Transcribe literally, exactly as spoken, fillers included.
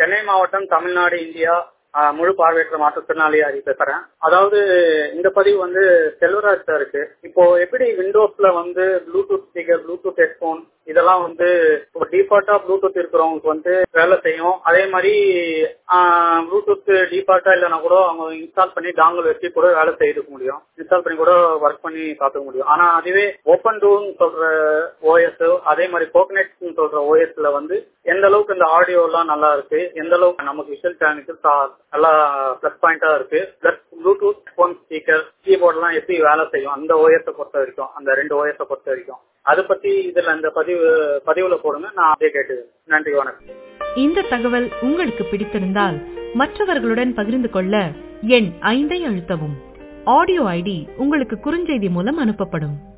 சென்னை மாவட்டம், தமிழ்நாடு, இந்தியா. முழு பார்வையற்ற மாற்றுத்திறனாளியாரி பேசுறேன். அதாவது இந்த பதிவு வந்து செல்வராஜ் சாருக்கு. இப்போ எப்படி விண்டோஸ்ல வந்து ப்ளூடூத் ஸ்பீக்கர், ப்ளூடூத் ஹெட்போன் இதெல்லாம் வந்து டிஃபால்ட்டா ப்ளூடூத் இருக்கிறவங்களுக்கு வந்து வேலை செய்யும். அதே மாதிரி ப்ளூடூத் டிஃபால்ட்டா இல்லைன்னா கூட அவங்க இன்ஸ்டால் பண்ணி டாங்கல் வச்சு கூட வேலை செய்துக்க முடியும். இன்ஸ்டால் பண்ணி கூட ஒர்க் பண்ணி பார்த்துக்க முடியும். ஆனா அதுவே ஓப்பன் டூன்னு சொல்ற ஓஎஸ், அதே மாதிரி கோகனெட் சொல்ற ஓஎஸ்ல வந்து எந்த அளவுக்கு இந்த ஆடியோ எல்லாம் நல்லா இருக்கு, எந்த அளவுக்கு நமக்கு விஷுவல் சேனலுக்கு நல்லா பிளஸ் பாயிண்டா இருக்கு, plus Bluetooth phone speaker, keyboard எல்லாம் எப்படி வேலை செய்யும் அந்த ஓஎஸ் பொறுத்த வரைக்கும், அந்த ரெண்டு ஓஎஸ் பொறுத்த வரைக்கும் அதை பத்தி இதுல இந்த பதிவு பதிவுல போடுங்க. நான் அதே கேட்டு. நன்றி, வணக்கம். இந்த தகவல் உங்களுக்கு பிடித்திருந்தால் மற்றவர்களுடன் பகிர்ந்து கொள்ள எண் ஐந்தை அழுத்தவும். ஆடியோ ஐடி உங்களுக்கு குறுஞ்செய்தி மூலம் அனுப்பப்படும்.